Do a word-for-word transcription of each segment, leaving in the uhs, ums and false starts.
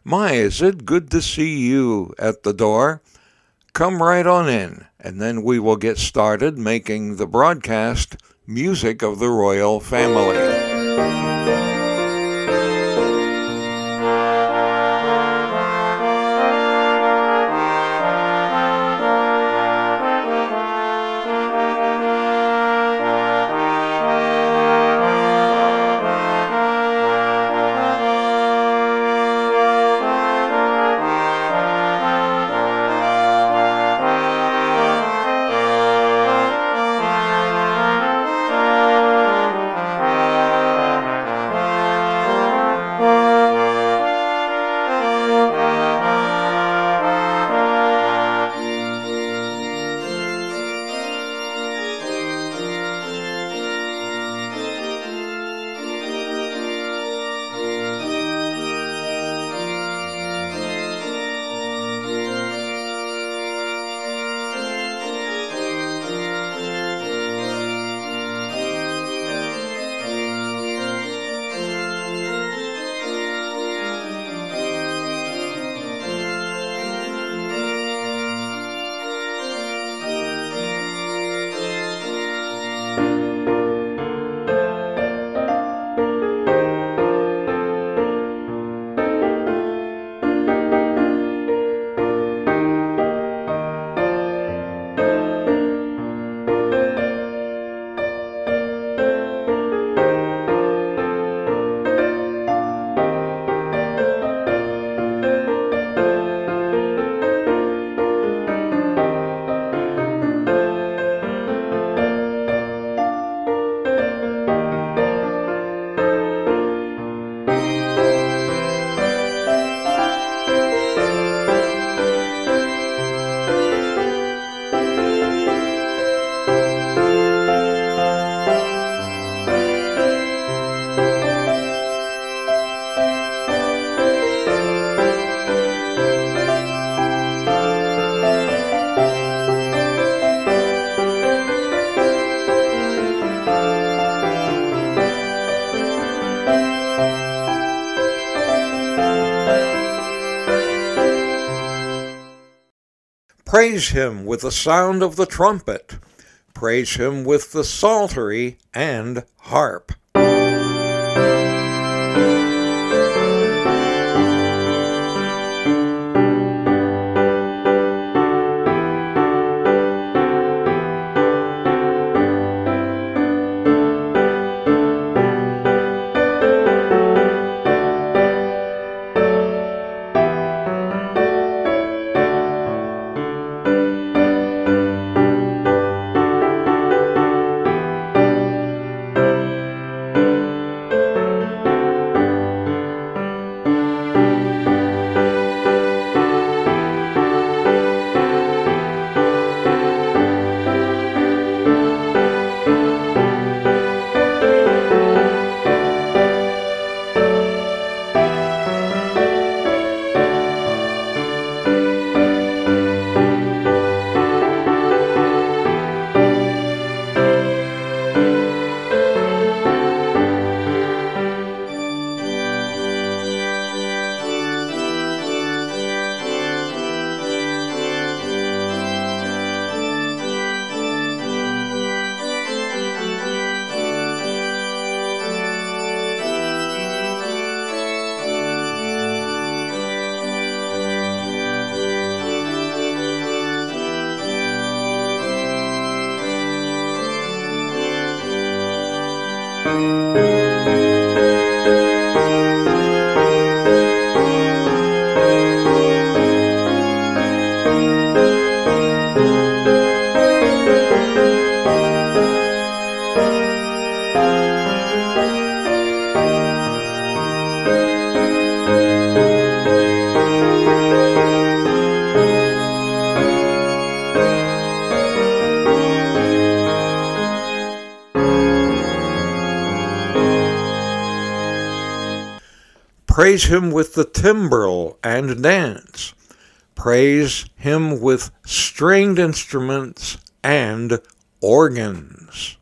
My, is it good to see you at the door? Come right on in, and then we will get started making the broadcast music of the royal family. Praise him with the sound of the trumpet. Praise him with the psaltery and harp. Praise him with the timbrel and dance. Praise him with stringed instruments and organs.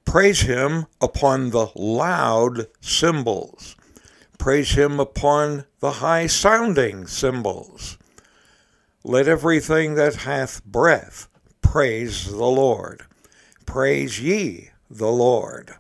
Praise him upon the loud cymbals. Praise him upon the high-sounding cymbals. Let everything that hath breath praise the Lord. Praise ye the Lord.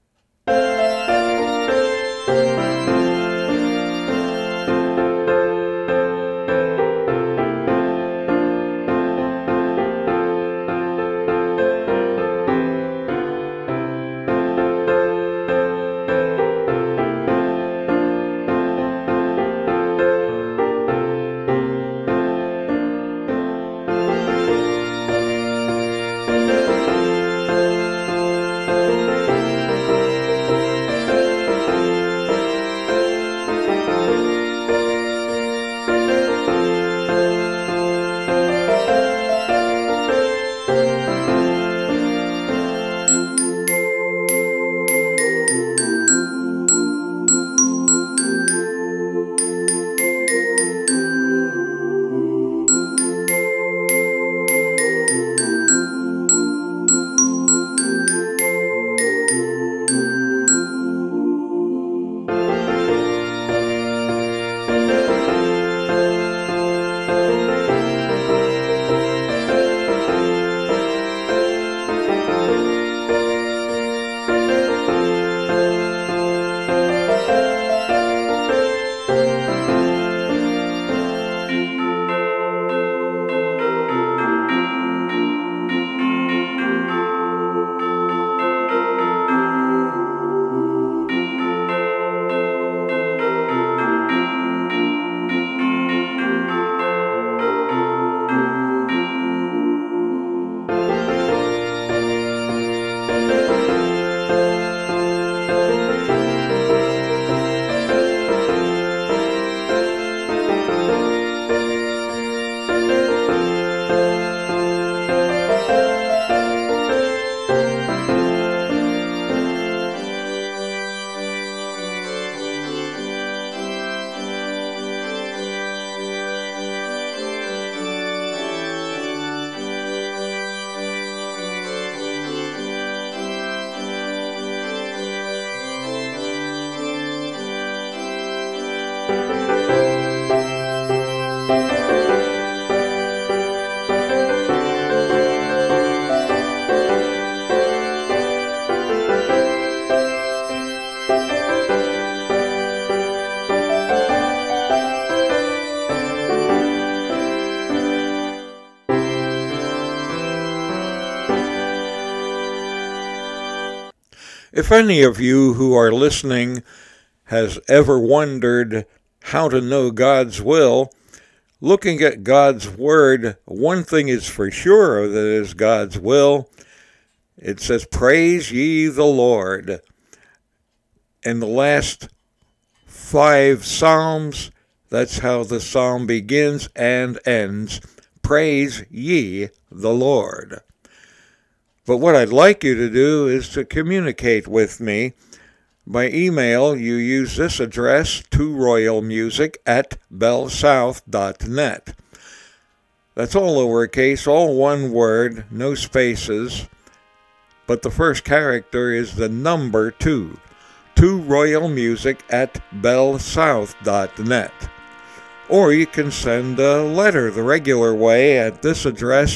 If any of you who are listening has ever wondered how to know God's will, looking at God's Word, one thing is for sure that is God's will. It says, praise ye the Lord. In the last five Psalms, that's how the psalm begins and ends. Praise ye the Lord. But what I'd like you to do is to communicate with me. By email, you use this address, two royal music at bell south dot net. That's all lowercase, all one word, no spaces, but the first character is the number two. two royal music at bell south dot net. Or you can send a letter the regular way at this address,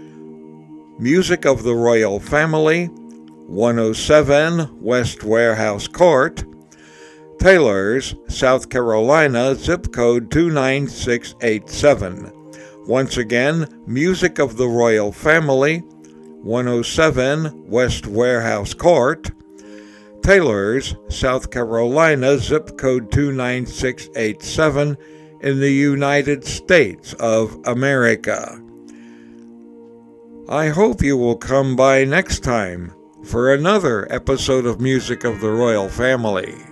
Music of the Royal Family, one oh seven West Warehouse Court, Taylors, South Carolina, zip code two nine six eight seven. Once again, Music of the Royal Family, one oh seven West Warehouse Court, Taylors, South Carolina, zip code two nine six eight seven, in the United States of America. I hope you will come by next time for another episode of Music of the Royal Family.